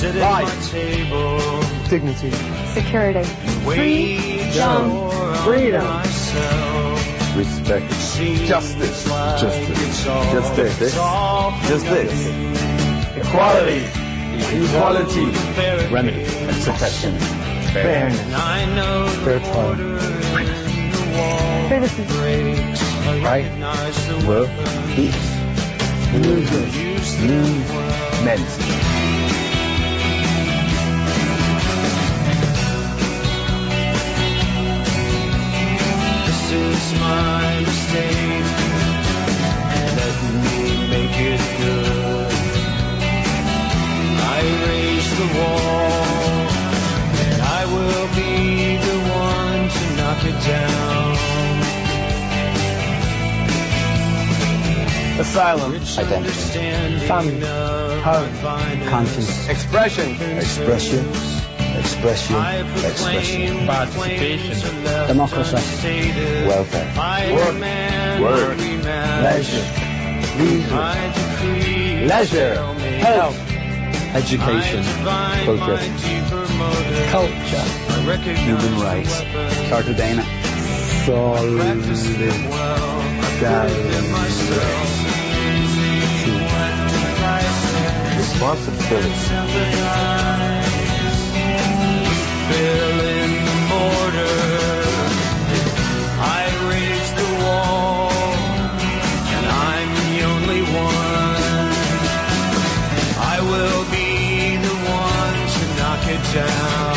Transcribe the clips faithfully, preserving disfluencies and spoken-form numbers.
Sit at my table. Dignity. Security. Freedom. Freedom. Respect. Justice. Justice. Just this. this. Just this. Equality. Equality. Remedy and protection. Fairness. Fair play. Criticism. Right. Work. Peace. Movement. Movement. This is my mistake. Let me make it good. I raise the wall, and I will be the one to knock it down. Asylum. Identity. Family. Home. Conscience. Expression. Expression. Expression. Expression. Participation. Democracy. Welfare. Work. Work. Leisure. Leisure. Leisure. Health. Education. Progress. Culture. Human rights. Cartagena. Responsibility. Fill in the mortar. I raise the wall, and I'm the only one. I will be the one to knock it down.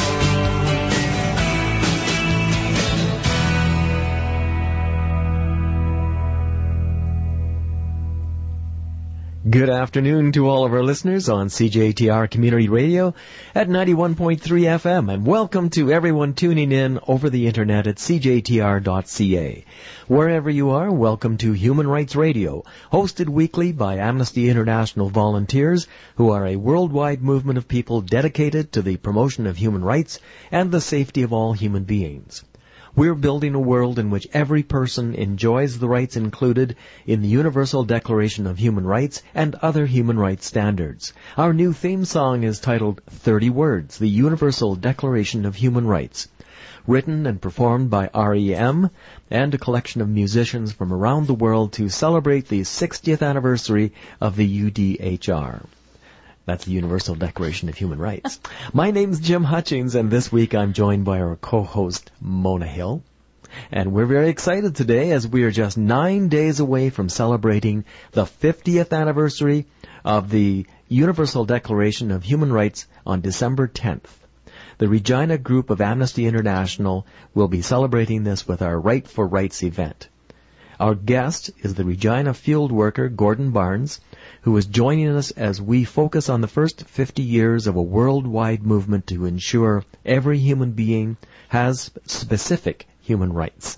Good afternoon to all of our listeners on C J T R Community Radio at ninety-one point three F M, and welcome to everyone tuning in over the internet at C J T R dot C A. Wherever you are, welcome to Human Rights Radio, hosted weekly by Amnesty International volunteers who are a worldwide movement of people dedicated to the promotion of human rights and the safety of all human beings. We're building a world in which every person enjoys the rights included in the Universal Declaration of Human Rights and other human rights standards. Our new theme song is titled thirty words, the Universal Declaration of Human Rights. Written and performed by R E M and a collection of musicians from around the world to celebrate the sixtieth anniversary of the U D H R. That's the Universal Declaration of Human Rights. My name's Jim Hutchings, and this week I'm joined by our co-host, Mona Hill. And we're very excited today as we are just nine days away from celebrating the fiftieth anniversary of the Universal Declaration of Human Rights on December tenth. The Regina group of Amnesty International will be celebrating this with our Right for Rights event. Our guest is the Regina field worker, Gordon Barnes, who is joining us as we focus on the first fifty years of a worldwide movement to ensure every human being has specific human rights.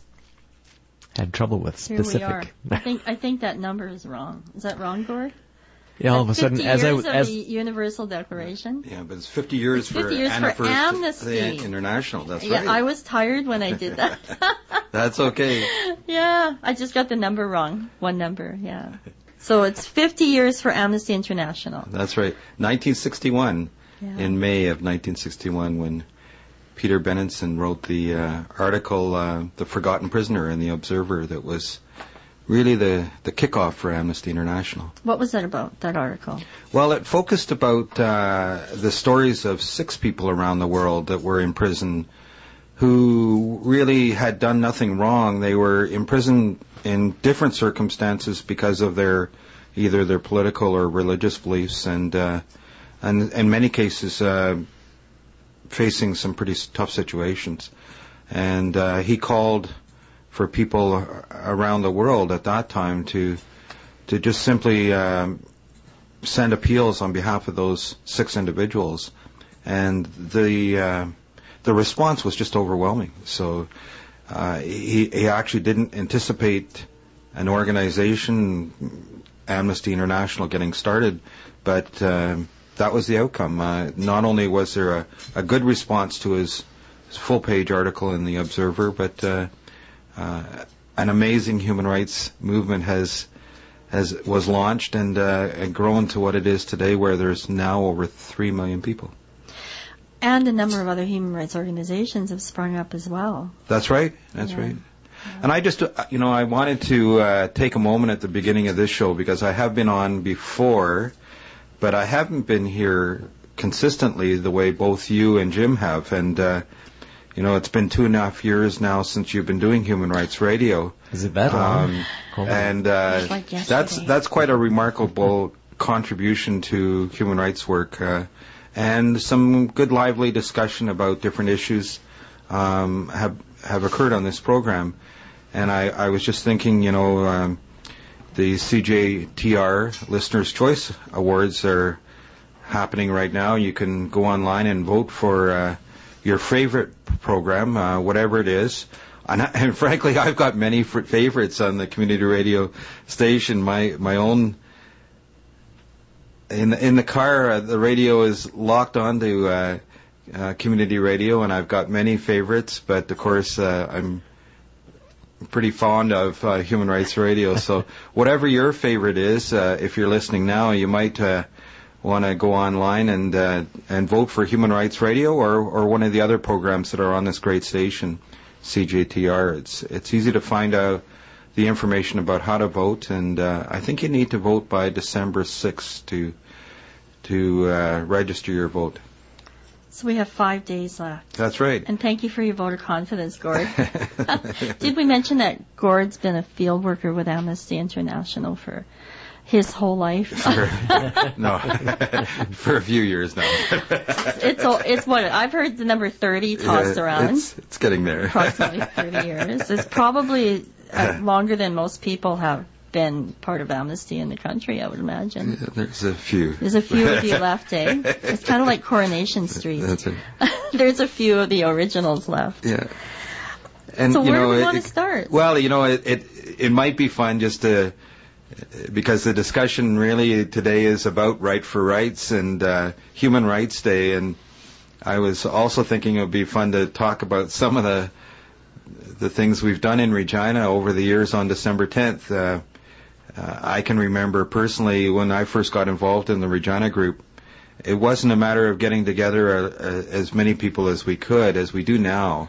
Had trouble with specific. Here we are. I think I think that number is wrong. Is that wrong, Gord? Yeah, all of a sudden, as I years as of the Universal Declaration. Yeah, but it's fifty years, It's fifty for, years Anna for Amnesty International. That's yeah, right. I was tired when I did that. That's okay. Yeah, I just got the number wrong. One number, yeah. So it's fifty years for Amnesty International. That's right. nineteen sixty-one, Yeah. in May of nineteen sixty-one, when Peter Benenson wrote the uh, article, uh, The Forgotten Prisoner, in the Observer, that was really the, the kickoff for Amnesty International. What was that about, that article? Well, it focused about uh, the stories of six people around the world that were in prison who really had done nothing wrong. They were in prison in different circumstances because of their either their political or religious beliefs, and uh, and in many cases uh, facing some pretty tough situations. And uh, he called for people around the world at that time to to just simply um, send appeals on behalf of those six individuals, and the uh, the response was just overwhelming. So uh, he he actually didn't anticipate an organization, Amnesty International, getting started, but uh, that was the outcome. Uh, not only was there a, a good response to his, his full-page article in the Observer, but uh, uh, an amazing human rights movement has has was launched and, uh, and grown to what it is today, where there's now over three million people. And a number of other human rights organizations have sprung up as well. That's right. That's Yeah. right. And I just, uh, you know, I wanted to uh, take a moment at the beginning of this show, because I have been on before, but I haven't been here consistently the way both you and Jim have. And, uh, you know, it's been two and a half years now since you've been doing Human Rights Radio. Is it that long? Um, Oh. and uh, It's like that's yesterday. that's quite a remarkable contribution to human rights work, uh, and some good lively discussion about different issues um, have have occurred on this program. And I, I was just thinking, you know, um, the C J T R Listener's Choice Awards are happening right now. You can go online and vote for uh, your favorite program, uh, whatever it is. And, I, and frankly, I've got many f- favorites on the community radio station. My my own in the, in the car, uh, the radio is locked onto uh, uh, community radio, and I've got many favorites. But of course, uh, I'm pretty fond of uh, Human Rights Radio. So whatever your favorite is, uh, if you're listening now, you might uh, want to go online and uh, and vote for Human Rights Radio or or one of the other programs that are on this great station, C J T R. It's it's easy to find out the information about how to vote, and uh, I think you need to vote by December sixth to to uh, register your vote. So we have five days left. That's right. And thank you for your vote of confidence, Gord. Did we mention that Gord's been a field worker with Amnesty International for his whole life? For, no, for a few years now. it's all, it's what I've heard the number thirty tossed Yeah, around. It's, it's getting there. Approximately thirty years. It's probably uh, longer than most people have been part of Amnesty in the country, I would imagine. Yeah, there's a few. There's a few of you left, eh? It's kind of like Coronation Street. That's it. There's a few of the originals left. Yeah. And, So you where know, do we it- want to start? Well, you know, it, it it might be fun just to, because the discussion really today is about Right for Rights and uh, Human Rights Day, and I was also thinking it would be fun to talk about some of the the things we've done in Regina over the years on December tenth. Uh, uh, I can remember personally when I first got involved in the Regina group, it wasn't a matter of getting together uh, uh, as many people as we could, as we do now,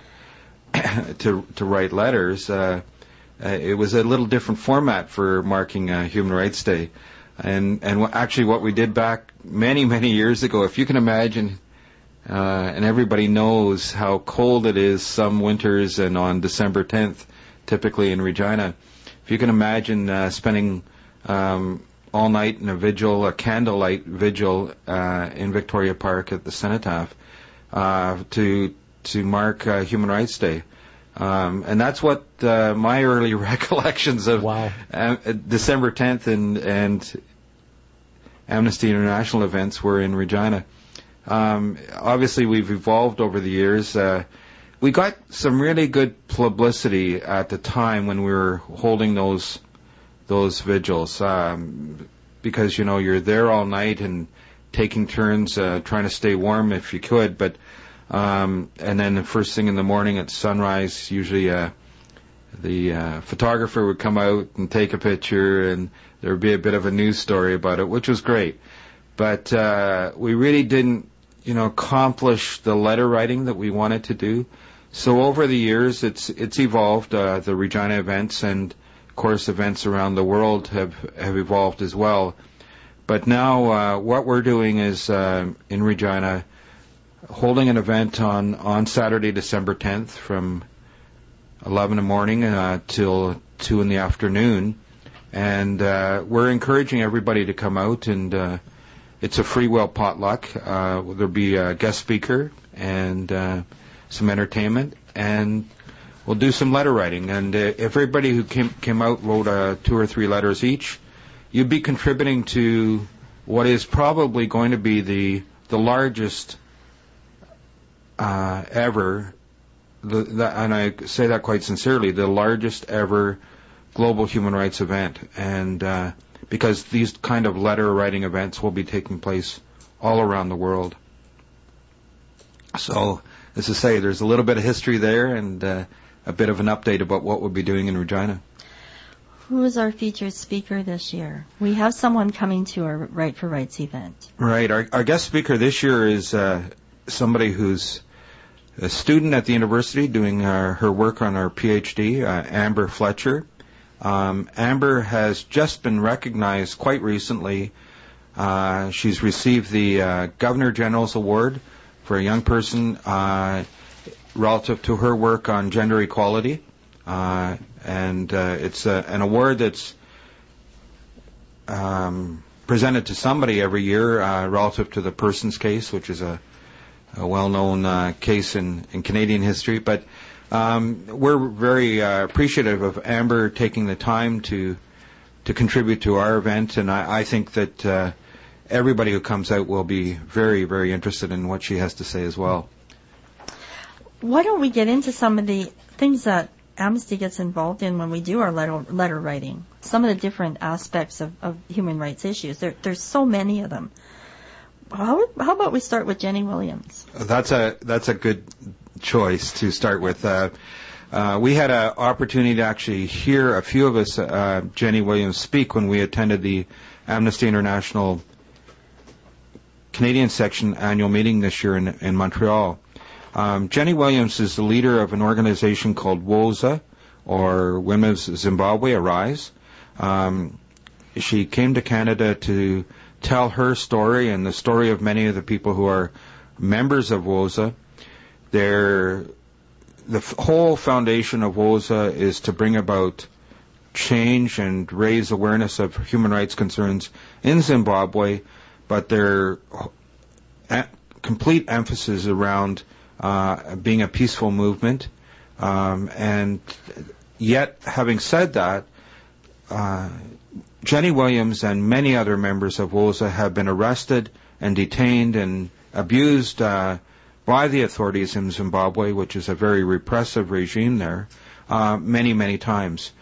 to to write letters. Uh, uh, it was a little different format for marking uh, Human Rights Day, and and wh- actually what we did back many many years ago, if you can imagine, uh, and everybody knows how cold it is some winters, and on December tenth, typically in Regina, if you can imagine uh, spending um, all night in a vigil, a candlelight vigil uh, in Victoria Park at the Cenotaph uh, to to mark uh, Human Rights Day. Um, and that's what uh, my early recollections of Wow. uh, December tenth and, and Amnesty International events were in Regina. Um, obviously, we've evolved over the years. Uh, we got some really good publicity at the time when we were holding those those vigils, um, because you know you're there all night and taking turns uh, trying to stay warm if you could, but. Um, and then the first thing in the morning at sunrise, usually uh, the uh, photographer would come out and take a picture, and there would be a bit of a news story about it, which was great. But uh, we really didn't, you know, accomplish the letter writing that we wanted to do. So over the years, it's it's evolved. Uh, the Regina events and, of course, events around the world have have evolved as well. But now uh, what we're doing is uh, in Regina. Holding an event on, on Saturday, December tenth from eleven in the morning uh, till two in the afternoon. And uh, we're encouraging everybody to come out, and uh, it's a free will potluck. Uh, there'll be a guest speaker and uh, some entertainment, and we'll do some letter writing. And uh, if everybody who came, came out wrote uh, two or three letters each, you'd be contributing to what is probably going to be the the largest Uh, ever, the, the, and I say that quite sincerely, the largest ever global human rights event, and uh, because these kind of letter writing events will be taking place all around the world. So, as I say, there's a little bit of history there, and uh, a bit of an update about what we'll be doing in Regina. Who is our featured speaker this year? We have someone coming to our Right for Rights event. Right. Our, our guest speaker this year is uh, somebody who's a student at the university doing uh, her work on her PhD, uh, Amber Fletcher. Um, Amber has just been recognized quite recently. Uh, she's received the uh, Governor General's Award for a young person uh, relative to her work on gender equality. Uh, and uh, it's uh, an award that's um, presented to somebody every year uh, relative to the Persons case, which is a a well-known uh, case in, in Canadian history. But um, we're very uh, appreciative of Amber taking the time to to contribute to our event, and I, I think that uh, everybody who comes out will be very, very interested in what she has to say as well. Why don't we get into some of the things that Amnesty gets involved in when we do our letter, letter writing? Some of the different aspects of, of human rights issues. There, there's so many of them. How, how about we start with Jenny Williams? That's a that's a good choice to start with. Uh, uh, we had an opportunity to actually hear a few of us, uh, Jenny Williams, speak when we attended the Amnesty International Canadian Section annual meeting this year in, in Montreal. Um, Jenny Williams is the leader of an organization called WOZA, or Women of Zimbabwe Arise. Um, she came to Canada to tell her story and the story of many of the people who are members of WOZA. They're, the f- whole foundation of WOZA is to bring about change and raise awareness of human rights concerns in Zimbabwe, but their a- complete emphasis around uh, being a peaceful movement. Um, and yet, having said that, uh, Jenny Williams and many other members of WOZA have been arrested and detained and abused uh, by the authorities in Zimbabwe, which is a very repressive regime there, uh, many, many times.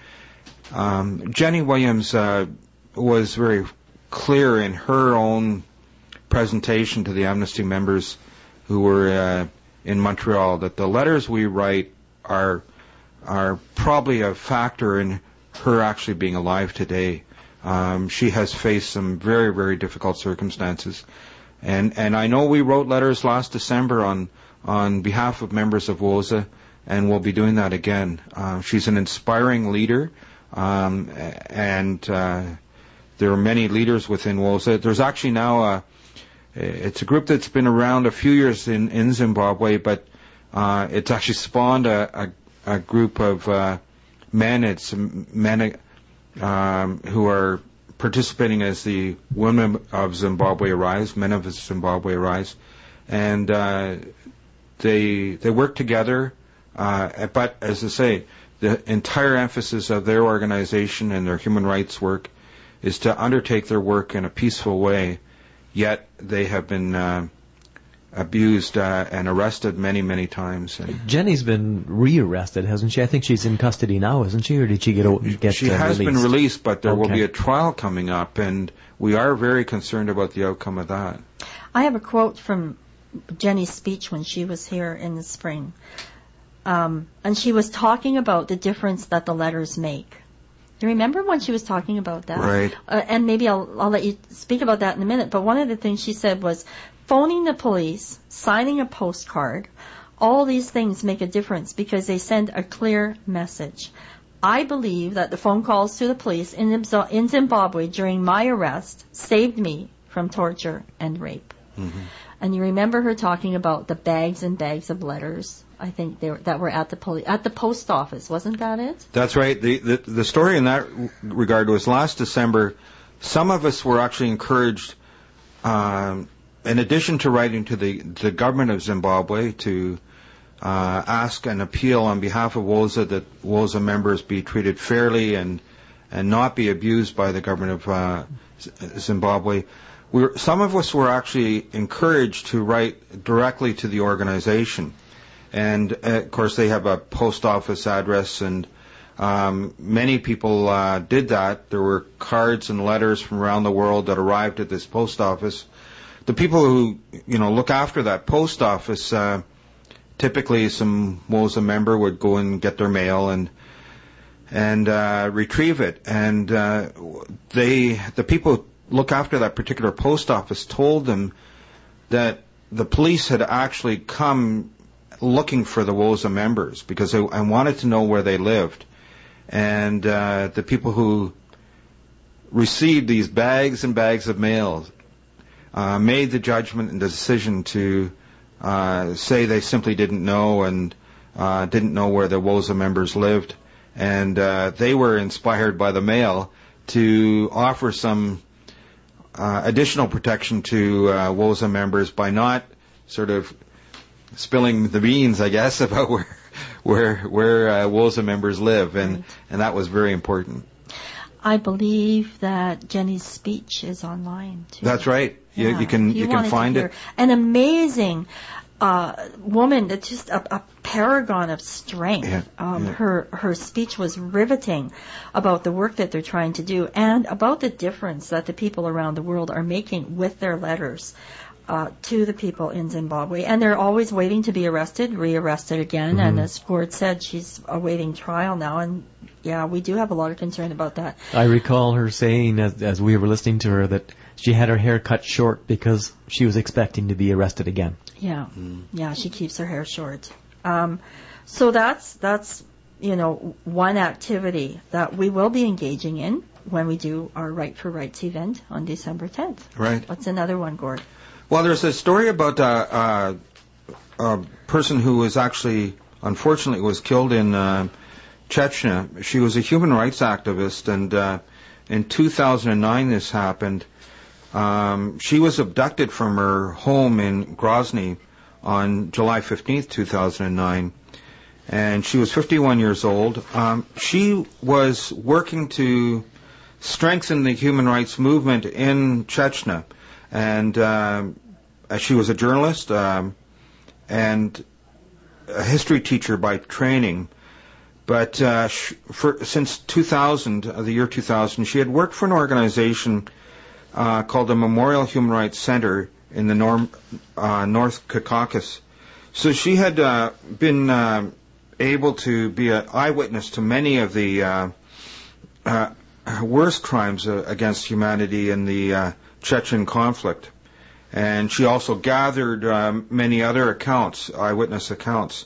Um, Jenny Williams uh, was very clear in her own presentation to the Amnesty members who were uh, in Montreal that the letters we write are are probably a factor in her actually being alive today. Um, she has faced some very, very difficult circumstances. And, and I know we wrote letters last December on, on behalf of members of WOZA, and we'll be doing that again. Uh, she's an inspiring leader, um, and uh, there are many leaders within WOZA. There's actually now a, it's a group that's been around a few years in, in Zimbabwe, but uh, it's actually spawned a, a, a group of uh, men. It's men Um, who are participating as the Women of Zimbabwe Arise, Men of Zimbabwe Arise, and uh, they they work together. Uh, but as I say, the entire emphasis of their organization and their human rights work is to undertake their work in a peaceful way. Yet they have been uh, abused uh, and arrested many, many times. And Jenny's been rearrested, hasn't she? I think she's in custody now, isn't she? Or did she get, get She uh, has released? been released, but there Okay. will be a trial coming up, and we are very concerned about the outcome of that. I have a quote from Jenny's speech when she was here in the spring. Um, and she was talking about the difference that the letters make. Do you remember when she was talking about that? Right. Uh, and maybe I'll, I'll let you speak about that in a minute. But one of the things she said was phoning the police, signing a postcard, all these things make a difference because they send a clear message. I believe that the phone calls to the police in in Zimbabwe during my arrest saved me from torture and rape. Mm-hmm. And you remember her talking about the bags and bags of letters, I think, they were, that were at the poli- at the post office. Wasn't that it? That's right. The, the the story in that regard was last December. Some of us were actually encouraged, um, in addition to writing to the the government of Zimbabwe, to uh, ask and appeal on behalf of WOZA that WOZA members be treated fairly and and not be abused by the government of uh, Zimbabwe. We were, some of us were actually encouraged to write directly to the organization. And, uh, of course, they have a post office address, and um, many people uh, did that. There were cards and letters from around the world that arrived at this post office. The people who, you know, look after that post office, uh, typically some WOZA member would go and get their mail, and and uh, retrieve it. And uh, they, the people who look after that particular post office told them that the police had actually come looking for the W O S A members because they I wanted to know where they lived. And uh, the people who received these bags and bags of mail uh, made the judgment and the decision to uh, say they simply didn't know and uh, didn't know where the W O S A members lived. And uh, they were inspired by the mail to offer some uh, additional protection to uh, W O S A members by not sort of spilling the beans, I guess, about where where where uh, W O S A members live, and Right. and that was very important. I believe that Jenny's speech is online too. That's right. You, Yeah. you can If you, can wanted to find hear- it. An amazing uh, woman, that's just a, a paragon of strength. Yeah, Um, yeah. Her her speech was riveting about the work that they're trying to do and about the difference that the people around the world are making with their letters. Uh, to the people in Zimbabwe, and they're always waiting to be arrested, re-arrested again. Mm-hmm. And as Gord said, she's awaiting trial now, and yeah, we do have a lot of concern about that. I recall her saying, as, as we were listening to her, that she had her hair cut short because she was expecting to be arrested again. Yeah, yeah, she keeps her hair short. Um, so that's that's you know one activity that we will be engaging in when we do our Right for Rights event on December tenth. Right. What's another one, Gord? Well, there's a story about uh, uh, a person who was actually, unfortunately, was killed in uh, Chechnya. She was a human rights activist, and uh, in two thousand nine this happened. Um, she was abducted from her home in Grozny on July fifteenth, two thousand nine, and she was fifty-one years old. Um, she was working to strengthen the human rights movement in Chechnya. And um, she was a journalist um, and a history teacher by training. But uh, sh- for, since two thousand, uh, the year two thousand, she had worked for an organization uh, called the Memorial Human Rights Center in the Norm, uh, North Caucasus. So she had uh, been uh, able to be an eyewitness to many of the uh, uh, worst crimes uh, against humanity in the uh, Chechen conflict, and she also gathered um, many other accounts, eyewitness accounts.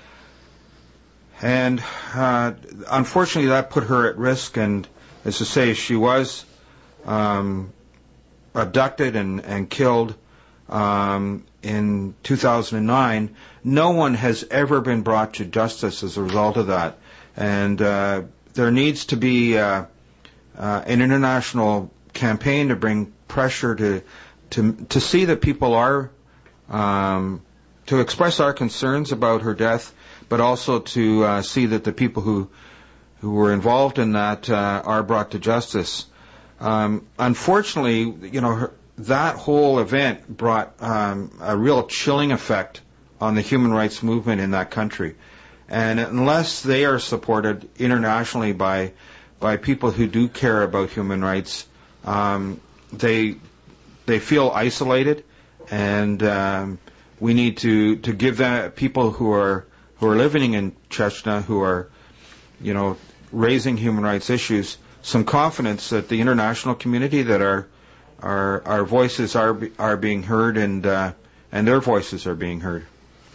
And uh, unfortunately, that put her at risk. And as to say, she was um, abducted and, and killed um, in two thousand nine. No one has ever been brought to justice as a result of that, and uh, there needs to be uh, uh, an international campaign to bring pressure to to to see that people are um, to express our concerns about her death, but also to uh, see that the people who who were involved in that uh, are brought to justice. Um, unfortunately, you know, her, that whole event brought um, a real chilling effect on the human rights movement in that country, and unless they are supported internationally by by people who do care about human rights, um, they they feel isolated, and um, we need to, to give the people who are who are living in Chechnya, who are, you know, raising human rights issues, some confidence that the international community, that our our our voices are are being heard, and uh, and their voices are being heard.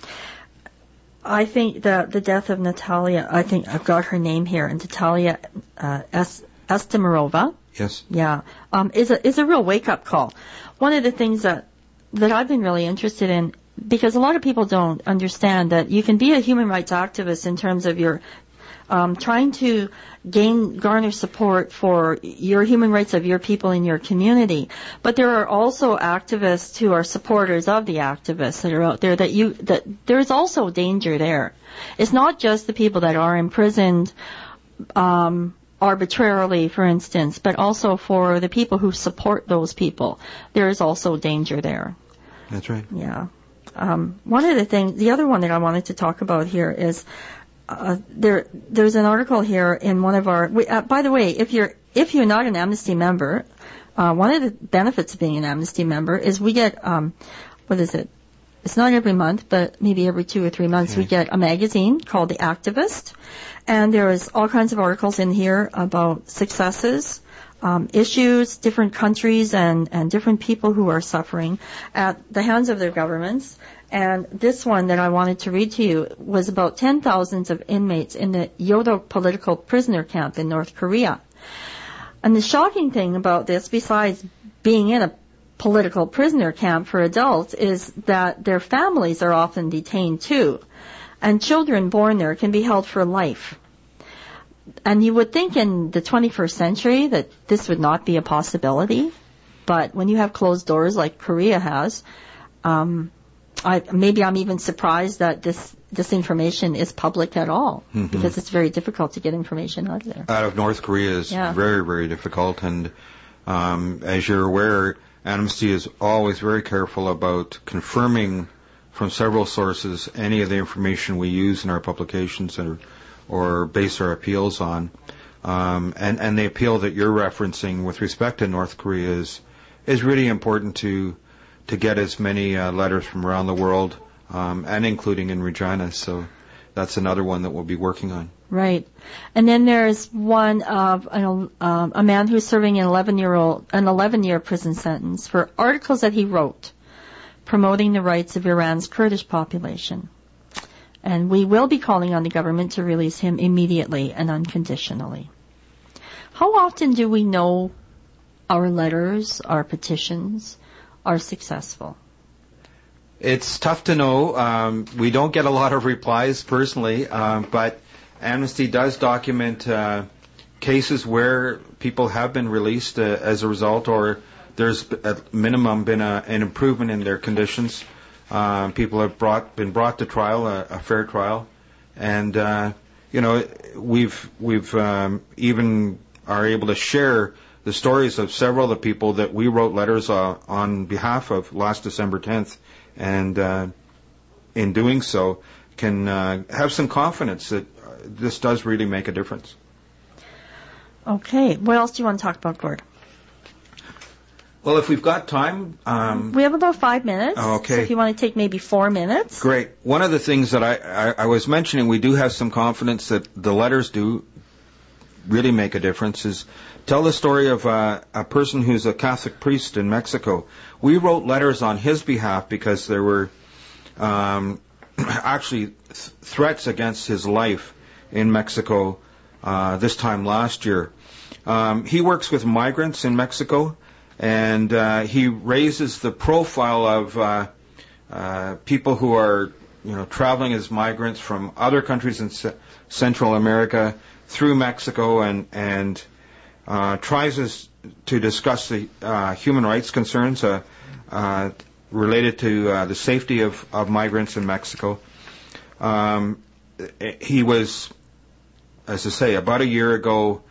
I think that the death of Natalia, I think I've got her name here, and Natalia uh, Es- Estemirova. Yes. Yeah, um, is a is a real wake up call. One of the things that that I've been really interested in, because a lot of people don't understand that you can be a human rights activist in terms of your um, trying to gain garner support for your human rights of your people in your community, but there are also activists who are supporters of the activists that are out there. That you that there's also danger there. It's not just the people that are imprisoned Um, arbitrarily, for instance, but also for the people who support those people. There is also danger there. That's right. Yeah. Um, one of the things, the other one that I wanted to talk about here is uh, there. There's an article here in one of our. We, uh, by the way, if you're if you're not an Amnesty member, uh, one of the benefits of being an Amnesty member is we get um, what is it? it's not every month, but maybe every two or three months, okay. we get a magazine called The Activist. And there is all kinds of articles in here about successes, um, issues, different countries, and, and different people who are suffering at the hands of their governments. And this one that I wanted to read to you was about ten thousand of inmates in the Yodo political prisoner camp in North Korea. And the shocking thing about this, besides being in a political prisoner camp for adults, is that their families are often detained too. And children born there can be held for life. And you would think in the twenty-first century that this would not be a possibility. But when you have closed doors like Korea has, um, I, maybe I'm even surprised that this this information is public at all, mm-hmm. because it's very difficult to get information out of there. Out of North Korea is yeah. very, very difficult. And um, as you're aware, Amnesty is always very careful about confirming from several sources any of the information we use in our publications or, or base our appeals on. Um, and, and the appeal that you're referencing with respect to North Korea is, is really important to to get as many uh, letters from around the world, um, and including in Regina. So that's another one that we'll be working on. Right. And then there's one of an, um, a man who's serving an eleven-year-old, an eleven-year prison sentence for articles that he wrote promoting the rights of Iran's Kurdish population. And we will be calling on the government to release him immediately and unconditionally. How often do we know our letters, our petitions, are successful? It's tough to know. Um, we don't get a lot of replies personally, um, but Amnesty does document uh, cases where people have been released uh, as a result, or there's at minimum been a, an improvement in their conditions. Um, people have brought been brought to trial, a, a fair trial, and uh, you know we've we've um, even are able to share the stories of several of the people that we wrote letters uh, on behalf of last December tenth, and uh, in doing so can uh, have some confidence that uh, this does really make a difference. Okay. What else do you want to talk about, Gord? Well, if we've got time... Um, we have about five minutes. Okay. So if you want to take maybe four minutes. Great. One of the things that I, I, I was mentioning, we do have some confidence that the letters do really make a difference, is tell the story of uh, a person who's a Catholic priest in Mexico. We wrote letters on his behalf because there were um, actually th- threats against his life in Mexico uh, this time last year. Um, he works with migrants in Mexico, and uh, he raises the profile of uh, uh, people who are, you know, traveling as migrants from other countries in C- Central America through Mexico, and and uh, tries us to discuss the uh, human rights concerns uh, uh, related to uh, the safety of, of migrants in Mexico. Um, he was, as I say, about a year ago,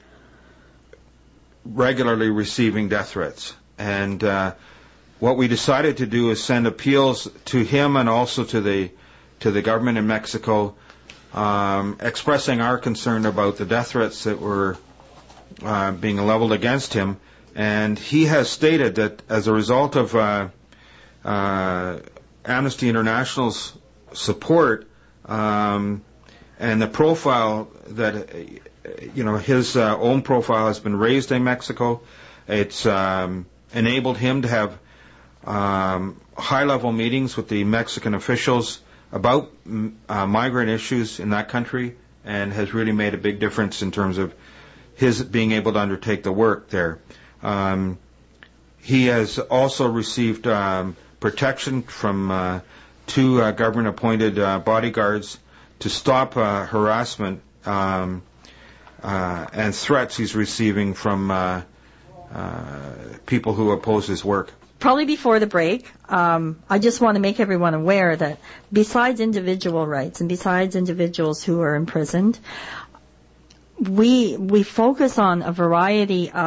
regularly receiving death threats. And uh, what we decided to do is send appeals to him and also to the to the government in Mexico, um, expressing our concern about the death threats that were uh, being leveled against him. And he has stated that as a result of uh, uh, Amnesty International's support um, and the profile that, you know, his uh, own profile has been raised in Mexico, it's um, enabled him to have um, high-level meetings with the Mexican officials about uh, migrant issues in that country, and has really made a big difference in terms of his being able to undertake the work there. Um, he has also received um, protection from uh, two uh, government-appointed uh, bodyguards to stop uh, harassment um, uh, and threats he's receiving from uh, uh, people who oppose his work. Probably before the break, um, I just want to make everyone aware that besides individual rights and besides individuals who are imprisoned, we we focus on a variety of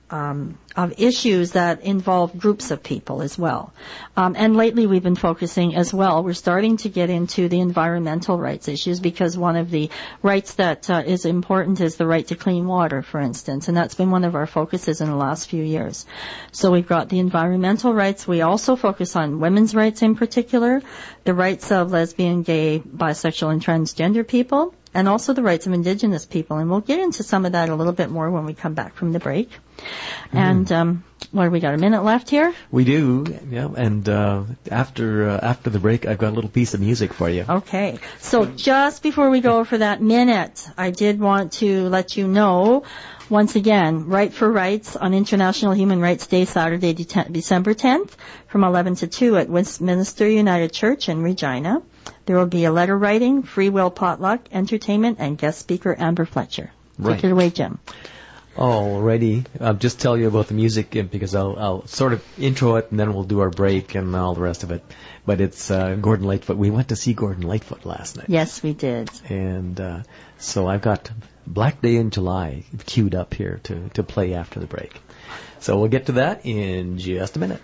um, of issues that involve groups of people as well. Um, and lately we've been focusing as well. We're starting to get into the environmental rights issues because one of the rights that uh, is important is the right to clean water, for instance, and that's been one of our focuses in the last few years. So we've got the environmental rights. We also focus on women's rights in particular, the rights of lesbian, gay, bisexual, and transgender people, and also the rights of Indigenous people. And we'll get into some of that a little bit more when we come back from the break. Mm. And um, what have we got? A minute left here? We do, yeah. And uh, after uh, after the break, I've got a little piece of music for you. Okay. So just before we go for that minute, I did want to let you know, once again, Right for Rights on International Human Rights Day, Saturday, De- December tenth, from eleven to two at Westminster United Church in Regina. There will be a letter writing, free will potluck, entertainment, and guest speaker Amber Fletcher. Right. Take it away, Jim. Alrighty. I'll just tell you about the music because I'll, I'll sort of intro it and then we'll do our break and all the rest of it. But it's uh, Gordon Lightfoot. We went to see Gordon Lightfoot last night. Yes, we did. And uh, so I've got Black Day in July queued up here to, to play after the break. So we'll get to that in just a minute.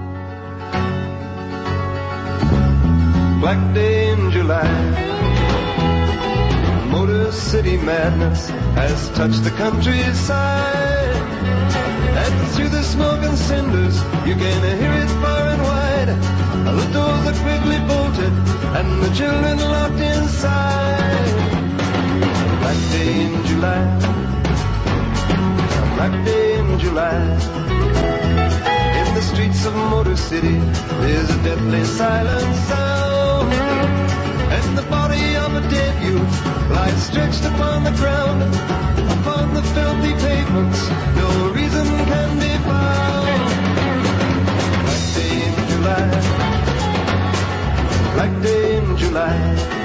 Black day in July, Motor City madness has touched the countryside, and through the smoke and cinders you can hear it far and wide. The doors are quickly bolted and the children locked inside. Black day in July, Black day in July. In the streets of Motor City there's a deathly silent sound, and the body of a dead youth lies stretched upon the ground. Upon the filthy pavements no reason can be found. Black day in July, Black day in July.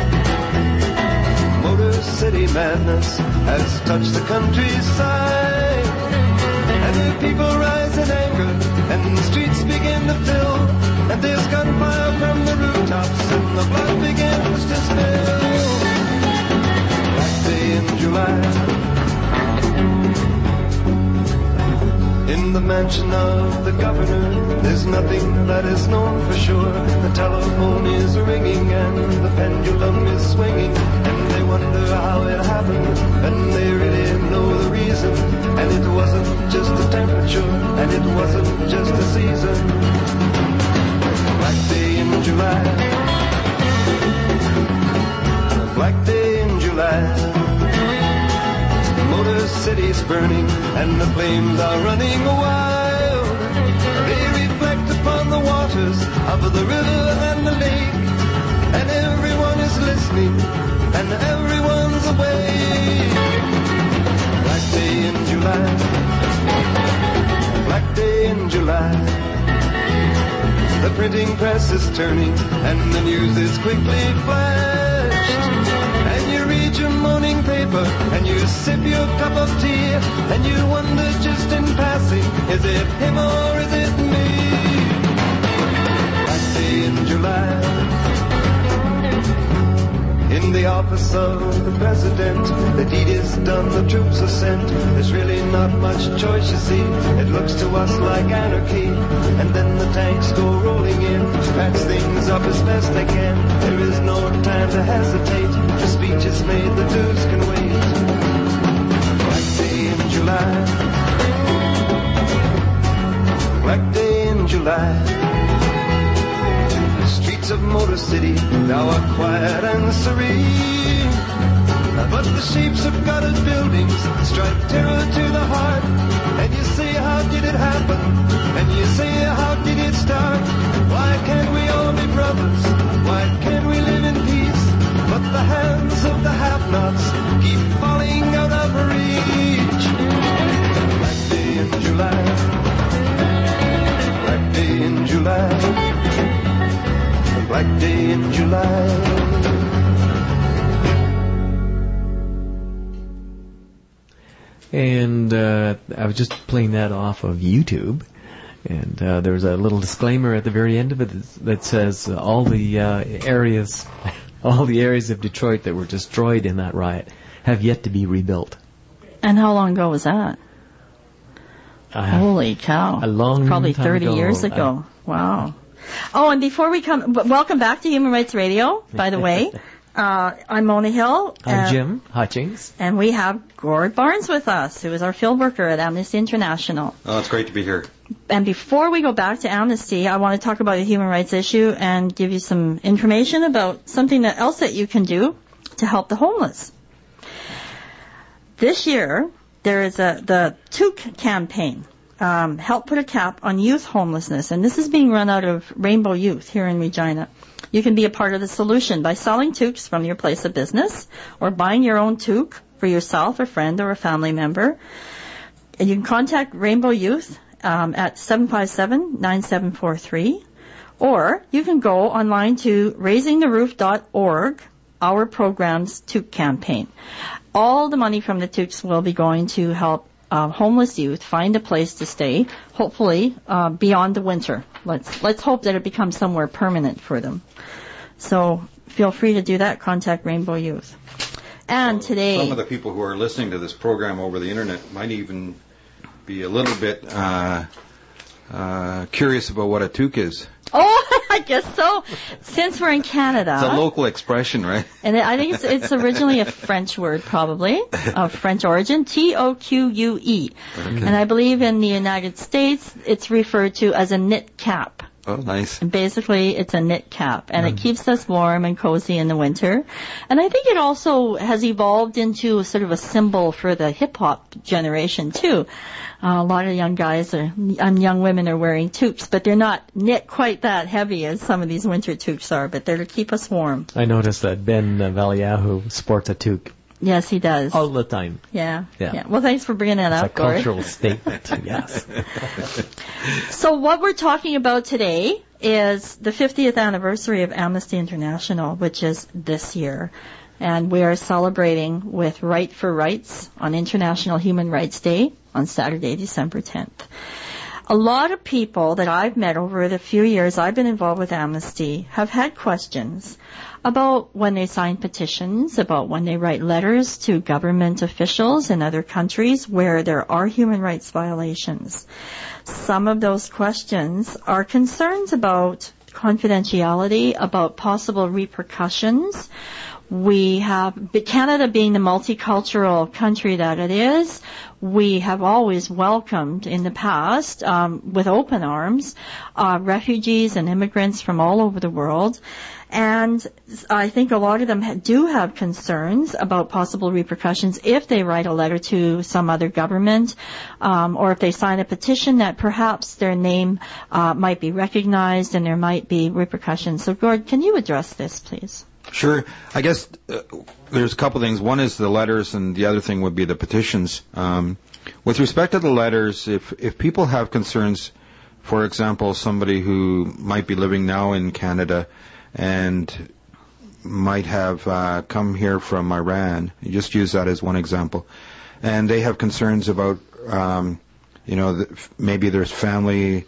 Motor City madness has touched the countryside, and the people rise in anger and the streets begin to fill, and there's gunfire from the rooftops and the blood begins to spill. Black day in July. In the mansion of the governor there's nothing that is known for sure. The telephone is ringing and the pendulum is swinging, and they wonder how it happened, and they really know the reason. And it wasn't just the temperature, and it wasn't just the season. Black day in July, Black day in July. Motor City's burning and the flames are running wild. They reflect upon the waters of the river and the lake, and everyone is listening and everyone's awake. Black day in July, Black day in July. The printing press is turning and the news is quickly flashed, and you read your morning paper and you sip your cup of tea, and you wonder just in passing, is it him or is it me? Black day in July. In the office of the president, the deed is done, the troops are sent. There's really not much choice, you see. It looks to us like anarchy. And then the tanks go rolling in to patch things up as best they can. There is no time to hesitate. The speech is made, the dues can wait. Black day in July, Black day in July. Of Motor City now are quiet and serene, but the shapes of gutted buildings strike terror to the heart. And you say, how did it happen? And you say, how did it start? Why can't we all be brothers? Why can't we live in peace? But the hands of the have-nots keep falling out of reach. Black day in July, Black day in July, Black day in July. And uh, I was just playing that off of YouTube, and uh, there's a little disclaimer at the very end of it that says uh, all the uh, areas, all the areas of Detroit that were destroyed in that riot have yet to be rebuilt. And how long ago was that? Uh, Holy cow. A long Probably time thirty ago. years ago. I, wow. Oh, and before we come, w- welcome back to Human Rights Radio, by the way. Uh, I'm Mona Hill. I'm uh, Jim Hutchings. And we have Gord Barnes with us, who is our field worker at Amnesty International. Oh, it's great to be here. And before we go back to Amnesty, I want to talk about a human rights issue and give you some information about something that else that you can do to help the homeless. This year, there is a the Toque campaign, um, help put a cap on youth homelessness, and this is being run out of Rainbow Youth here in Regina. You can be a part of the solution by selling toques from your place of business or buying your own toque for yourself, a friend, or a family member. And you can contact Rainbow Youth um, at seven five seven, nine seven four three, or you can go online to raising the roof dot org, our program's toque campaign. All the money from the toques will be going to help uh, homeless youth find a place to stay, hopefully uh, beyond the winter. Let's let's hope that it becomes somewhere permanent for them. So feel free to do that. Contact Rainbow Youth. And so today, some of the people who are listening to this program over the internet might even be a little bit uh, uh, curious about what a toque is. oh, I guess so. Since we're in Canada, It's a local expression, right? and I think it's it's originally a French word, probably of French origin, T O Q U E, Okay. and I believe in the United States it's referred to as a knit cap. Oh, nice. And basically, it's a knit cap, and it keeps us warm and cozy in the winter. And I think it also has evolved into sort of a symbol for the hip-hop generation, too. Uh, a lot of young guys are, and young women are wearing toques, but they're not knit quite that heavy as some of these winter toques are, but they're to keep us warm. I noticed that Ben uh, Valiahu sports a toque Yes, he does. all the time. Yeah, Yeah. yeah. Well, thanks for bringing that It's a up, Gord. cultural statement, yes. So what we're talking about today is the fiftieth anniversary of Amnesty International, which is this year. And we are celebrating with Right for Rights on International Human Rights Day on Saturday, December tenth. A lot of people that I've met over the few years I've been involved with Amnesty have had questions about when they sign petitions, about when they write letters to government officials in other countries where there are human rights violations. Some of those questions are concerns about confidentiality, about possible repercussions. We have, Canada being the multicultural country that it is, we have always welcomed in the past, um, with open arms, uh, refugees and immigrants from all over the world. And I think a lot of them ha- do have concerns about possible repercussions if they write a letter to some other government, um, or if they sign a petition that perhaps their name uh, might be recognized and there might be repercussions. So, Gord, can you address this, please? Sure. I guess uh, there's a couple things. One is the letters, and the other thing would be the petitions. Um, with respect to the letters, if if people have concerns, for example, somebody who might be living now in Canada and might have uh, come here from Iran, you just use that as one example, and they have concerns about, um, you know, the, maybe there's family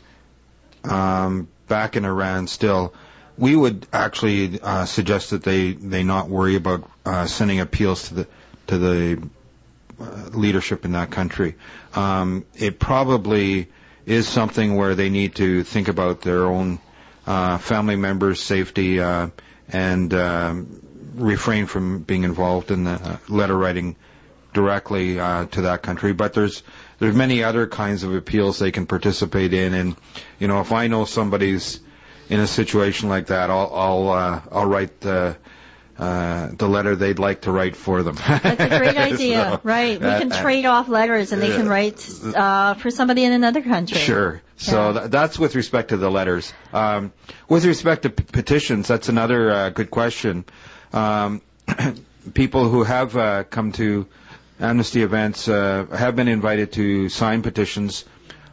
um, back in Iran still. We would actually uh, suggest that they, they not worry about uh, sending appeals to the to the uh, leadership in that country. Um, it probably is something where they need to think about their own uh, family members' safety uh, and um, refrain from being involved in the uh, letter writing directly uh, to that country. But there's there's many other kinds of appeals they can participate in, and you know, if I know somebody's in a situation like that, I'll I'll uh, I'll write the uh, the letter they'd like to write for them. That's a great idea, So, right? We uh, can trade off letters, and they can write uh, for somebody in another country. Sure. So Yeah. th- that's with respect to the letters. Um, with respect to p- petitions, that's another uh, good question. Um, people who have uh, come to Amnesty events uh, have been invited to sign petitions.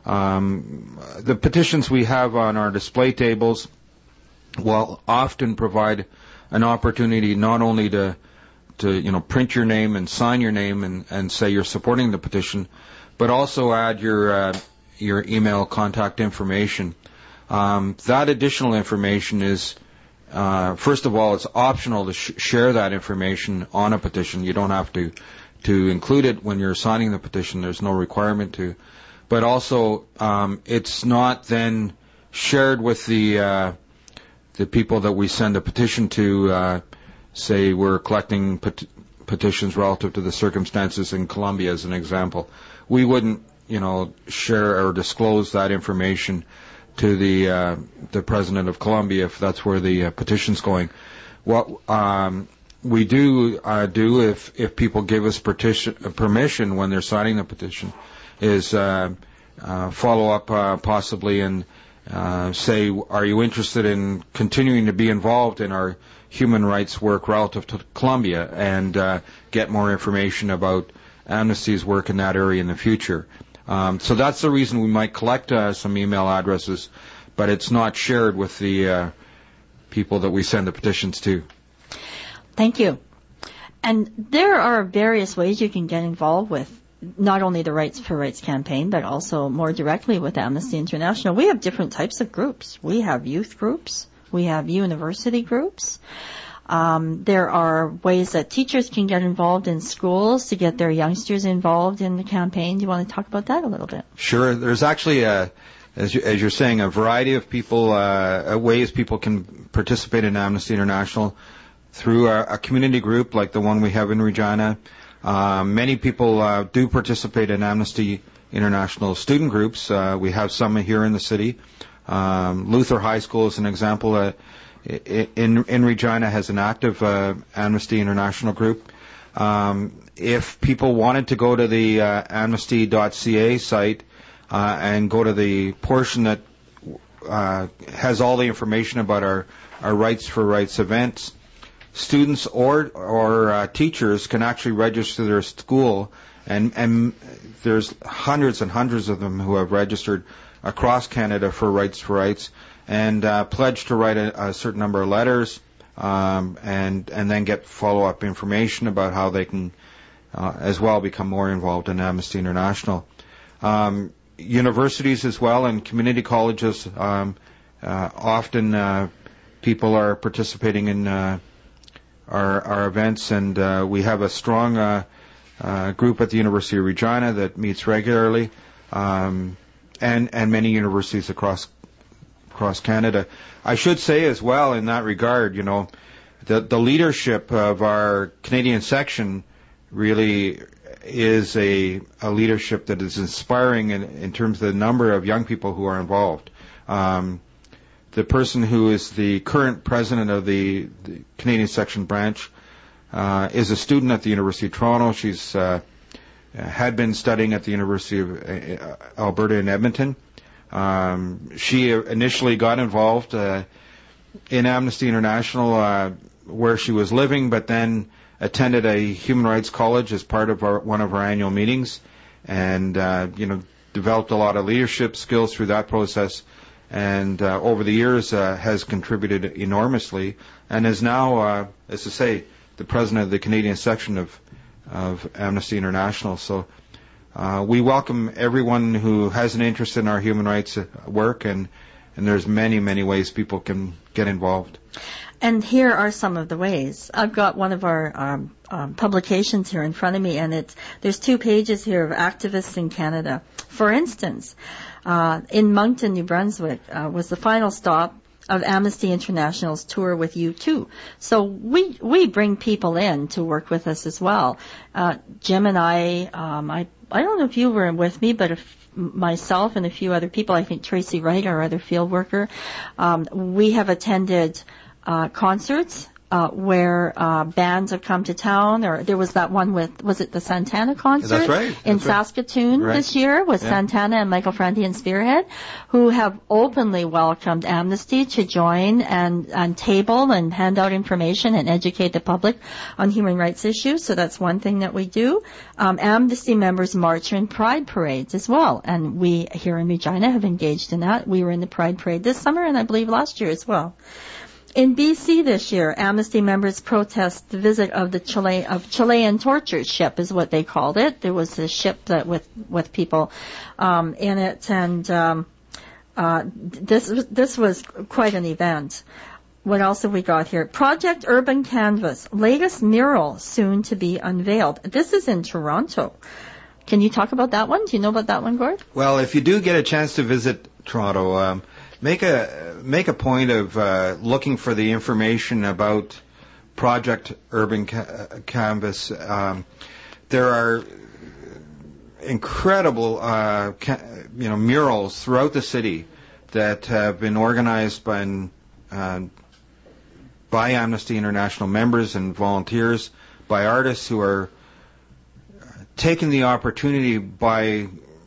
Um, the petitions we have on our display tables will often provide an opportunity not only to, to you know, print your name and sign your name and, and say you're supporting the petition, but also add your uh, your email contact information. Um, that additional information is, uh, first of all, it's optional to sh- share that information on a petition. You don't have to to include it when you're signing the petition. There's no requirement to. but also um, it's not then shared with the uh, the people that we send a petition to. Uh, say we're collecting pet- petitions relative to the circumstances in Colombia, as an example. We wouldn't, you know, share or disclose that information to the uh, the president of Colombia if that's where the uh, petition's going. What um, we do uh, do if if people give us petition, permission when they're signing the petition is uh, uh, follow up uh, possibly and uh, say, are you interested in continuing to be involved in our human rights work relative to Colombia, and uh, get more information about Amnesty's work in that area in the future. Um, so that's the reason we might collect uh, some email addresses, but it's not shared with the uh, people that we send the petitions to. Thank you. And there are various ways you can get involved with not only the Rights for Rights campaign, but also more directly with Amnesty International. We have different types of groups. We have youth groups. We have university groups. Um, there are ways that teachers can get involved in schools to get their youngsters involved in the campaign. Do you want to talk about that a little bit? Sure. There's actually, a, as, you, as you're saying, a variety of people, uh, ways people can participate in Amnesty International through a, a community group like the one we have in Regina. Uh, many people uh, do participate in Amnesty International student groups. Uh, we have some here in the city. Um, Luther High School is an example. Uh, in in Regina has an active uh, Amnesty International group. Um, if people wanted to go to the uh, amnesty dot c a site uh, and go to the portion that uh, has all the information about our, our Rights for Rights events, students or or uh, teachers can actually register their school, and and there's hundreds and hundreds of them who have registered across Canada for Rights for Rights, and uh, pledge to write a, a certain number of letters, um, and and then get follow-up information about how they can, uh, as well, become more involved in Amnesty International. Um, universities as well and community colleges, um, uh, often uh, people are participating in uh, our, our events, and uh, we have a strong uh, uh, group at the University of Regina that meets regularly. Um, And, and many universities across across Canada. I should say as well in that regard, you know, the the leadership of our Canadian section really is a a leadership that is inspiring in, in terms of the number of young people who are involved. Um, the person who is the current president of the, the Canadian section branch uh, is a student at the University of Toronto. She's uh, had been studying at the University of Alberta in Edmonton. Um, she initially got involved uh, in Amnesty International uh, where she was living, but then attended a human rights college as part of our, one of our annual meetings, and uh, you know developed a lot of leadership skills through that process, and uh, over the years uh, has contributed enormously, and is now, uh, as I say, the president of the Canadian section of of Amnesty International. So uh, we welcome everyone who has an interest in our human rights work, and, and there's many, many ways people can get involved. And here are some of the ways. I've got one of our um, um, publications here in front of me, and it's there's two pages here of activists in Canada. For instance, uh, in Moncton, New Brunswick, uh, was the final stop of Amnesty International's tour with U two. So we we bring people in to work with us as well. Uh, Jim and I, um, I I don't know if you were with me, but if myself and a few other people, I think Tracy Wright, our other field worker, um, we have attended uh, concerts uh, where uh, bands have come to town. Or there was that one with, was it the Santana concert? That's right. In That's right. Saskatoon Right. this year with Yeah. Santana and Michael Franti and Spearhead, who have openly welcomed Amnesty to join and, and table and hand out information and educate the public on human rights issues. So that's one thing that we do. Um, Amnesty members march in Pride parades as well, and we here in Regina have engaged in that. We were in the Pride parade this summer, and I believe last year as well. In B C this year, Amnesty members protest the visit of the Chile, of Chilean torture ship, is what they called it. There was a ship that with with people um, in it, and um, uh, this this was quite an event. What else have we got here? Project Urban Canvas, latest mural soon to be unveiled. This is in Toronto. Can you talk about that one? Do you know about that one, Gord? Well, if you do get a chance to visit Toronto, um, make a make a point of uh, looking for the information about Project Urban Ca- Canvas. Um, there are incredible, uh, ca- you know, murals throughout the city that have been organized by uh, by Amnesty International members and volunteers, by artists who are taking the opportunity by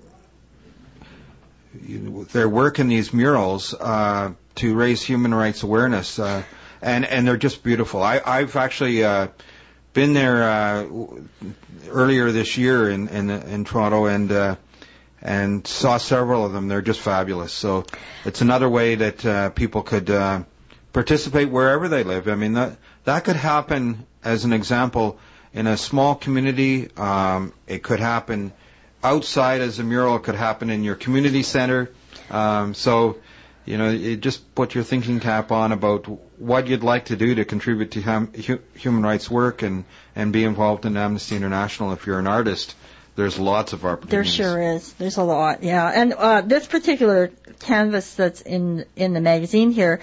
you know, their work in these murals uh, to raise human rights awareness, uh, and and they're just beautiful. I, I've actually uh, been there uh, earlier this year in in, in Toronto and uh, and saw several of them. They're just fabulous. So it's another way that uh, people could uh, participate wherever they live. I mean that that could happen as an example in a small community. Um, it could happen outside as a mural. It could happen in your community center. Um, so, you know, you just put your thinking cap on about what you'd like to do to contribute to hum, hu- human rights work and, and be involved in Amnesty International. If you're an artist, there's lots of opportunities. There sure is. There's a lot, yeah. And uh, this particular canvas that's in in the magazine here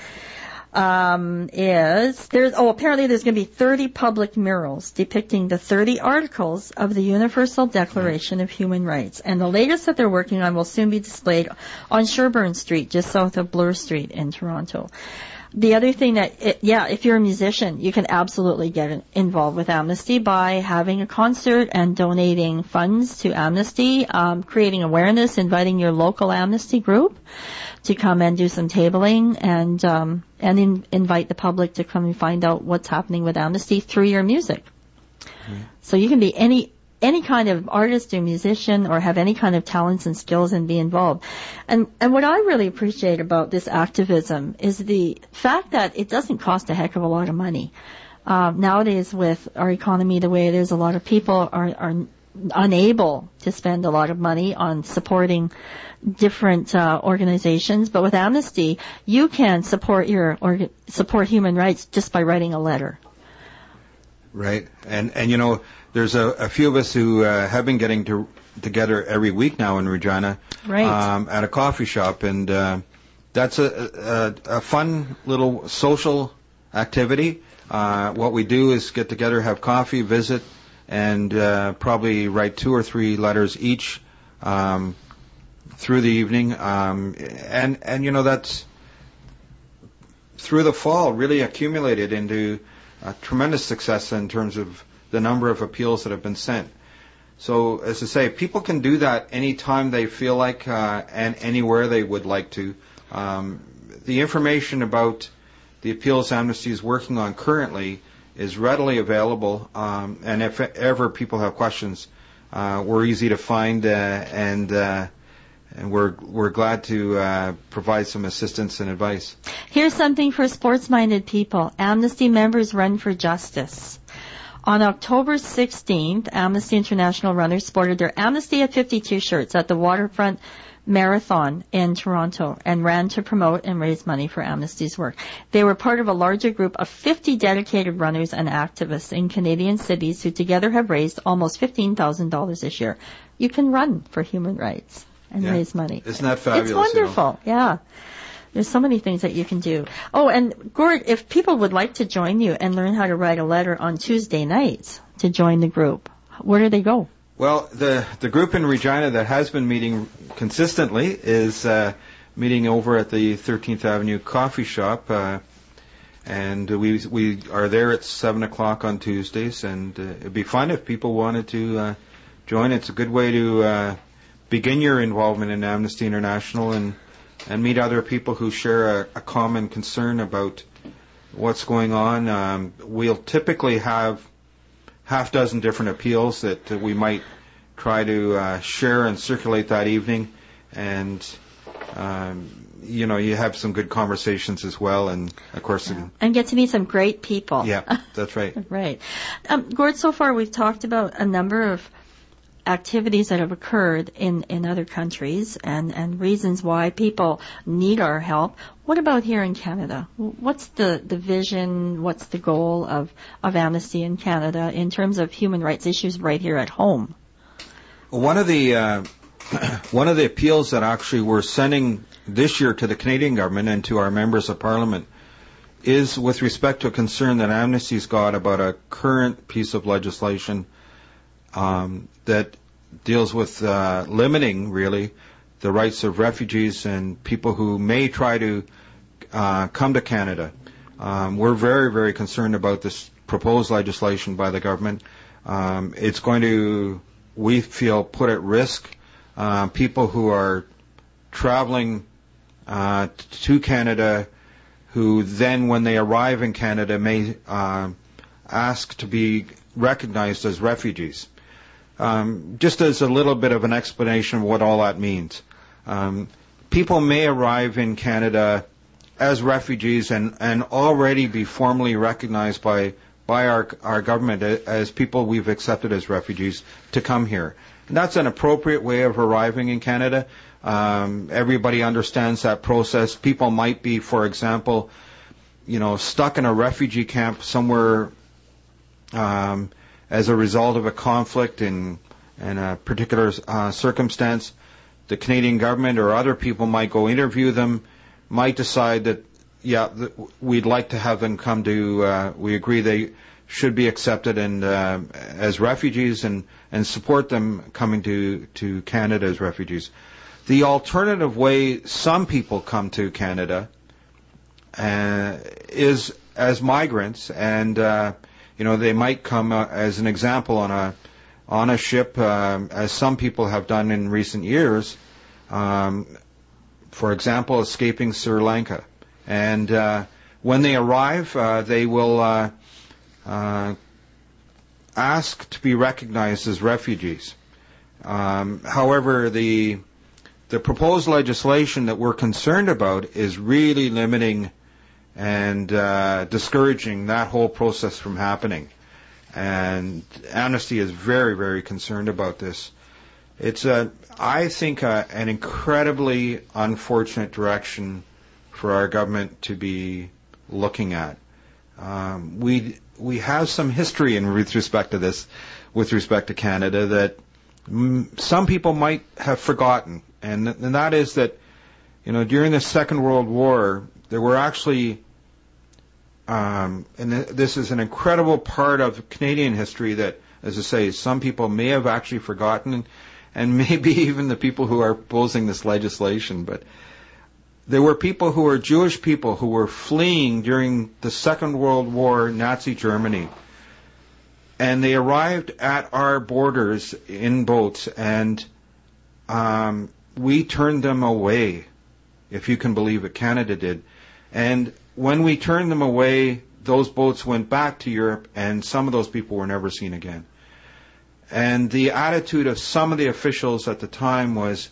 um, is there's oh apparently there's going to be thirty public murals depicting the thirty articles of the Universal Declaration of Human Rights, and the latest that they're working on will soon be displayed on Sherbourne Street, just south of Bloor Street in Toronto. The other thing that, it, yeah, if you're a musician, you can absolutely get involved with Amnesty by having a concert and donating funds to Amnesty, um, creating awareness, inviting your local Amnesty group to come and do some tabling, and um, and in, invite the public to come and find out what's happening with Amnesty through your music. Mm-hmm. So you can be any any kind of artist or musician or have any kind of talents and skills and be involved. And and what I really appreciate about this activism is the fact that it doesn't cost a heck of a lot of money. Uh, nowadays, with our economy the way it is, a lot of people are, are unable to spend a lot of money on supporting different uh, organizations. But with Amnesty, you can support your or support human rights just by writing a letter. Right, and and you know, there's a, a few of us who uh, have been getting to, together every week now in Regina, right. um, at a coffee shop, and uh, that's a, a, a fun little social activity. Uh, what we do is get together, have coffee, visit, and uh, probably write two or three letters each um, through the evening, um, and and you know that's through the fall really accumulated into a tremendous success in terms of the number of appeals that have been sent. So, as I say, people can do that anytime they feel like uh, and anywhere they would like to. Um, the information about the appeals Amnesty is working on currently is readily available, um, and if ever people have questions, uh, we're easy to find, uh, and uh, and we're we're glad to uh, provide some assistance and advice. Here's something for sports-minded people. Amnesty members run for justice. On October sixteenth, Amnesty International runners sported their Amnesty at fifty-two shirts at the Waterfront Marathon in Toronto and ran to promote and raise money for Amnesty's work. They were part of a larger group of fifty dedicated runners and activists in Canadian cities who together have raised almost fifteen thousand dollars this year. You can run for human rights and yeah. raise money. Isn't that fabulous? It's wonderful, you know? yeah. There's so many things that you can do. Oh, and Gord, if people would like to join you and learn how to write a letter on Tuesday nights to join the group, where do they go? Well, the the group in Regina that has been meeting consistently is uh, meeting over at the thirteenth Avenue Coffee Shop, uh, and we we are there at seven o'clock on Tuesdays, and uh, it'd be fun if people wanted to uh, join. It's a good way to uh, begin your involvement in Amnesty International and and meet other people who share a, a common concern about what's going on. Um, we'll typically have half dozen different appeals that uh, we might try to uh, share and circulate that evening, and um, you know, you have some good conversations as well, and of course, yeah. and get to meet some great people. Yeah, that's right. Right, um, Gord. So far, we've talked about a number of activities that have occurred in, in other countries and, and reasons why people need our help. What about here in Canada? What's the, the vision, what's the goal of, of Amnesty in Canada in terms of human rights issues right here at home? one of the uh, one of the appeals that actually we're sending this year to the Canadian government and to our members of Parliament is with respect to a concern that Amnesty's got about a current piece of legislation um, that deals with uh, limiting, really, the rights of refugees and people who may try to uh, come to Canada. Um, we're very, very concerned about this proposed legislation by the government. Um, it's going to, we feel, put at risk uh, people who are traveling uh, to Canada, who then, when they arrive in Canada, may uh, ask to be recognized as refugees. Um, just as a little bit of an explanation of what all that means. Um, people may arrive in Canada as refugees and, and already be formally recognized by by our our government as people we've accepted as refugees to come here. And that's an appropriate way of arriving in Canada. Um, everybody understands that process. People might be, for example, you know, stuck in a refugee camp somewhere um, as a result of a conflict in, in a particular uh, circumstance. The Canadian government or other people might go interview them, might decide that, yeah, th- we'd like to have them come to, uh, we agree they should be accepted and uh, as refugees and, and support them coming to, to Canada as refugees. The alternative way some people come to Canada uh, is as migrants, and uh, you know, they might come uh, as an example on a on a ship, um, as some people have done in recent years. Um, for example, escaping Sri Lanka, and uh, when they arrive, uh, they will uh, uh, ask to be recognized as refugees. Um, however, the The proposed legislation that we're concerned about is really limiting and uh, discouraging that whole process from happening. And Amnesty is very, very concerned about this. It's, a, I think, a, an incredibly unfortunate direction for our government to be looking at. Um, we we have some history in with respect to this, with respect to Canada, that mm, some people might have forgotten. And, and that is that, you know, during the Second World War, there were actually, um, and th- this is an incredible part of Canadian history that, as I say, some people may have actually forgotten, and, and maybe even the people who are opposing this legislation. But there were people who were Jewish people who were fleeing during the Second World War, Nazi Germany. And they arrived at our borders in boats, and um, we turned them away, if you can believe it. Canada did. And when we turned them away, those boats went back to Europe, and some of those people were never seen again. And the attitude of some of the officials at the time was,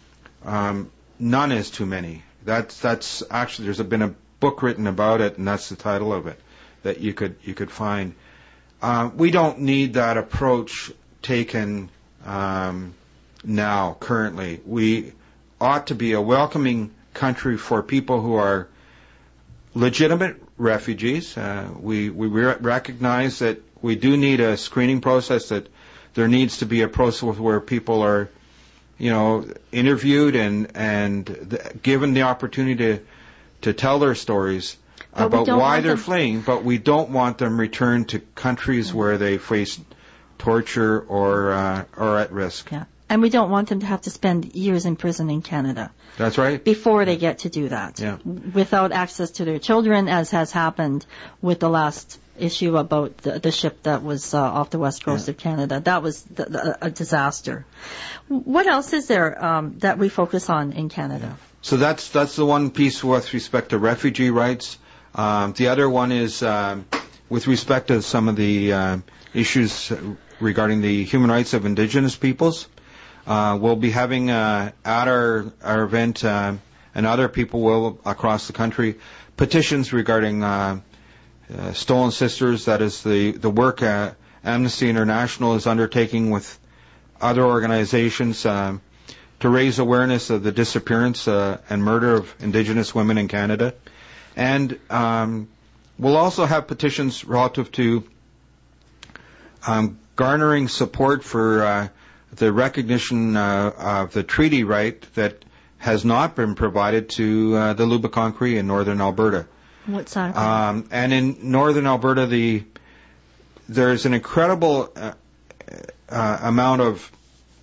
um, none is too many. That's that's actually, there's been a book written about it, and that's the title of it that you could you could find. Uh, we don't need that approach taken um, now, currently. We ought to be a welcoming country for people who are legitimate refugees. Uh, we we re- recognize that we do need a screening process, that there needs to be a process where people are, you know, interviewed and and the, given the opportunity to to tell their stories but about why they're them... fleeing, but we don't want them returned to countries mm-hmm. where they face torture or uh, or at risk. Yeah. And we don't want them to have to spend years in prison in Canada. That's right. Before they get to do that. Yeah. Without access to their children, as has happened with the last issue about the, the ship that was uh, off the west coast yeah. of Canada. That was the, the, a disaster. What else is there um, that we focus on in Canada? Yeah. So that's that's the one piece with respect to refugee rights. Um, the other one is um, with respect to some of the uh, issues regarding the human rights of Indigenous peoples. Uh, we'll be having uh, at our our event, uh, and other people will across the country, petitions regarding uh, uh, Stolen Sisters. That is the the work uh, Amnesty International is undertaking with other organizations uh, to raise awareness of the disappearance uh, and murder of Indigenous women in Canada. And um, we'll also have petitions relative to um, garnering support for uh, the recognition uh, of the treaty right that has not been provided to uh, the Lubicon Cree in northern Alberta. What's that? Um, and in northern Alberta, the there's an incredible uh, uh, amount of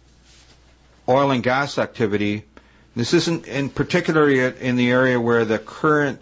oil and gas activity. This isn't in particularly in the area where the current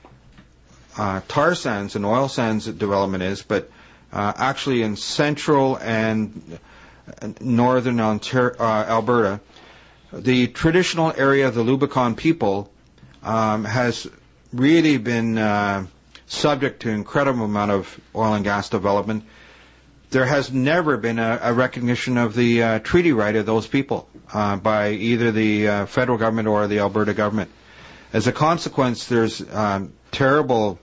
uh, tar sands and oil sands development is, but uh, actually in central and northern Ontario, uh, Alberta. The traditional area of the Lubicon people um, has really been uh, subject to incredible amount of oil and gas development. There has never been a, a recognition of the uh, treaty right of those people uh, by either the uh, federal government or the Alberta government. As a consequence, there's um, terrible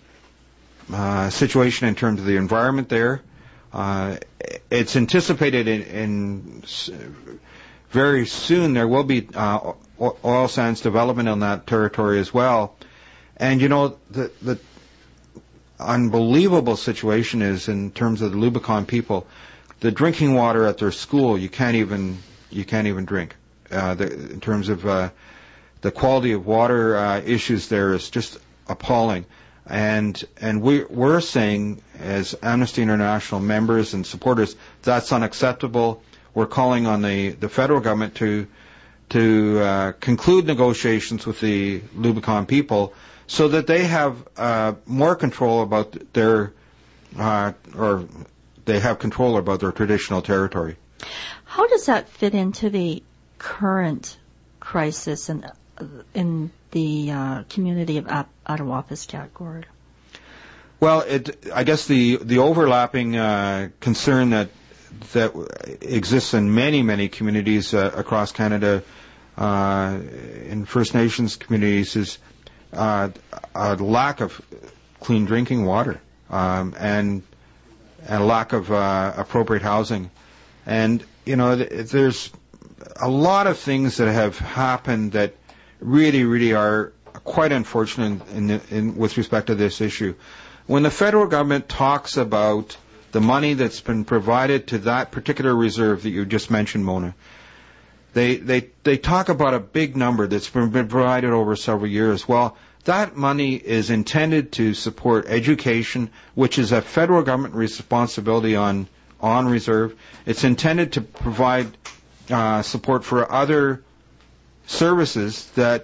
uh, situation in terms of the environment there. Uh, it's anticipated in, in very soon there will be uh, oil sands development on that territory as well. And, you know, the, the unbelievable situation is in terms of the Lubicon people, the drinking water at their school, you can't even, you can't even drink. Uh, the, in terms of uh, the quality of water uh, issues there is just appalling. And and we, we're saying, as Amnesty International members and supporters, that's unacceptable. We're calling on the, the federal government to to uh, conclude negotiations with the Lubicon people so that they have uh, more control about their, uh, or they have control about their traditional territory. How does that fit into the current crisis in, in the uh, community of Attawapiskat, Gord? Well, it, I guess the, the overlapping uh, concern that that exists in many, many communities uh, across Canada, uh, in First Nations communities, is uh, a lack of clean drinking water um, and, and a lack of uh, appropriate housing. And, you know, there's a lot of things that have happened that really, really are quite unfortunate in, in, in, with respect to this issue. When the federal government talks about the money that's been provided to that particular reserve that you just mentioned, Mona, they they they talk about a big number that's been provided over several years. Well, that money is intended to support education, which is a federal government responsibility on on reserve. It's intended to provide uh, support for other services that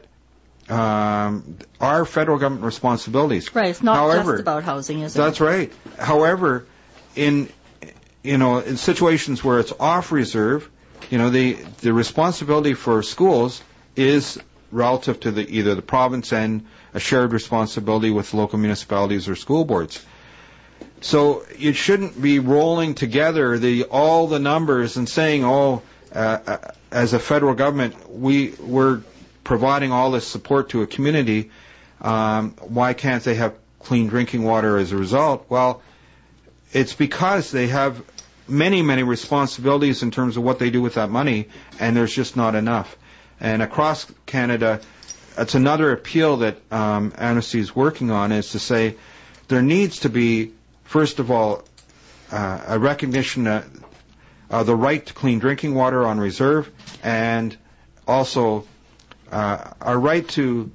um, are federal government responsibilities. Right. It's not However, just about housing, is it? That's right. However, in you know in situations where it's off reserve, you know the the responsibility for schools is relative to the either the province and a shared responsibility with local municipalities or school boards. So you shouldn't be rolling together the all the numbers and saying, oh, uh, as a federal government, we we're providing all this support to a community. Um, why can't they have clean drinking water as a result? Well, it's because they have many, many responsibilities in terms of what they do with that money, and there's just not enough. And across Canada, it's another appeal that um, Amnesty is working on, is to say there needs to be, first of all, uh, a recognition of uh, the right to clean drinking water on reserve, and also uh, a right to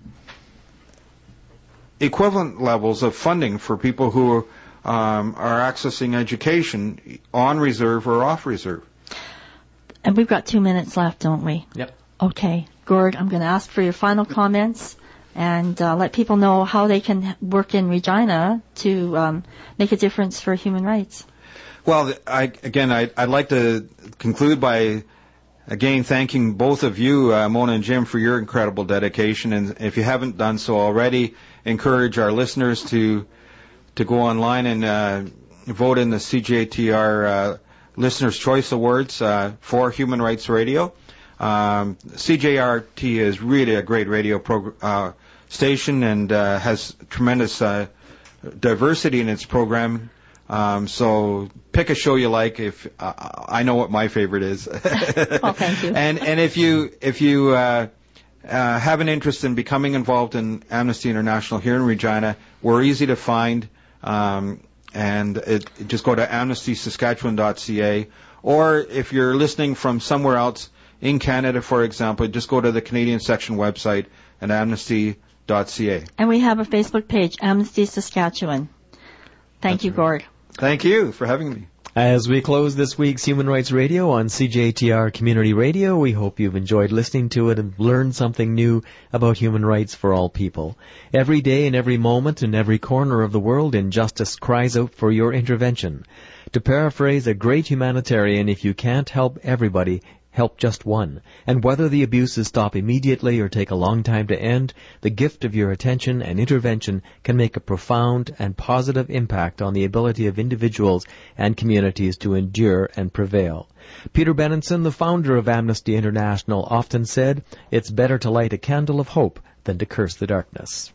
equivalent levels of funding for people who um, are accessing education on reserve or off reserve. And we've got two minutes left, don't we? Yep. Okay. Gord, I'm going to ask for your final comments and uh, let people know how they can work in Regina to um, make a difference for human rights. Well, I, again, I, I'd like to conclude by, again, thanking both of you, uh, Mona and Jim, for your incredible dedication. And if you haven't done so already, encourage our listeners to to go online and uh, vote in the C J T R uh, Listener's Choice Awards uh, for Human Rights Radio. Um, C J R T is really a great radio prog- uh, station and uh, has tremendous uh, diversity in its program. Um, so pick a show you like. If uh, I know what my favorite is. Oh, thank you. And and if you if you uh, uh, have an interest in becoming involved in Amnesty International here in Regina, we're easy to find. Um, and it, just go to amnesty saskatchewan dot c a, or if you're listening from somewhere else in Canada, for example, just go to the Canadian section website at amnesty dot c a. And we have a Facebook page, Amnesty Saskatchewan. Thank That's you, right. Gord. Thank you for having me. As we close this week's Human Rights Radio on C J T R Community Radio, we hope you've enjoyed listening to it and learned something new about human rights for all people. Every day and every moment in every corner of the world, injustice cries out for your intervention. To paraphrase a great humanitarian, if you can't help everybody, help just one. And whether the abuses stop immediately or take a long time to end, the gift of your attention and intervention can make a profound and positive impact on the ability of individuals and communities to endure and prevail. Peter Benenson, the founder of Amnesty International, often said, "It's better to light a candle of hope than to curse the darkness."